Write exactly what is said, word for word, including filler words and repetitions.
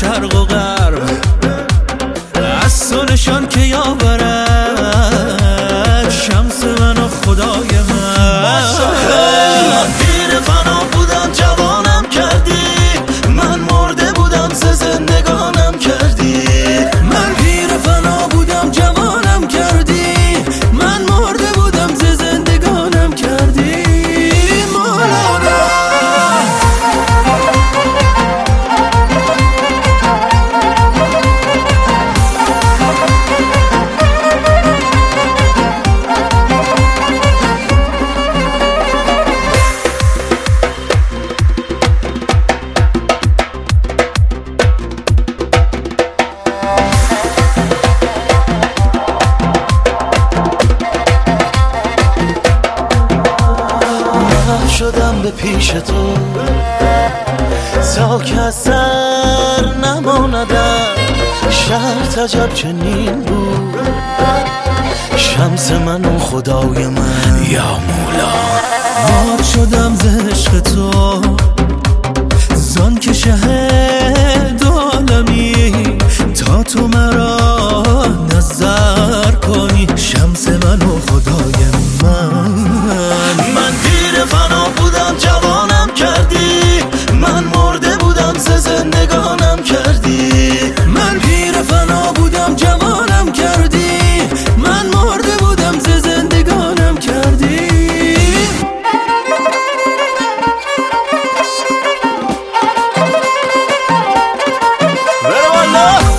شرق و غرب از تو نشان که یاورد شمس من و خدای من. من پیر فنا بودم جوانم کردی، من مرده بودم ز زندگانم کردی. من پیر فنا بودم جوانم کردی، من مرده بودم ز زندگانم کردی. مولانا شدم به پیش تو تا که سر نماندم، شرط عجب چنین بود شمس من و خدای من. یا مولا مات شدم ز عشق تو زان که شهد عالمی تا تو مرا نظر کنی شمس من و خدای من. من پیر فنا بودم جوانم کردی، من مرده بودم ز زندگانم کردی. من پیر فنا بودم جوانم کردی، من مرده بودم ز زندگانم کردی. برو والله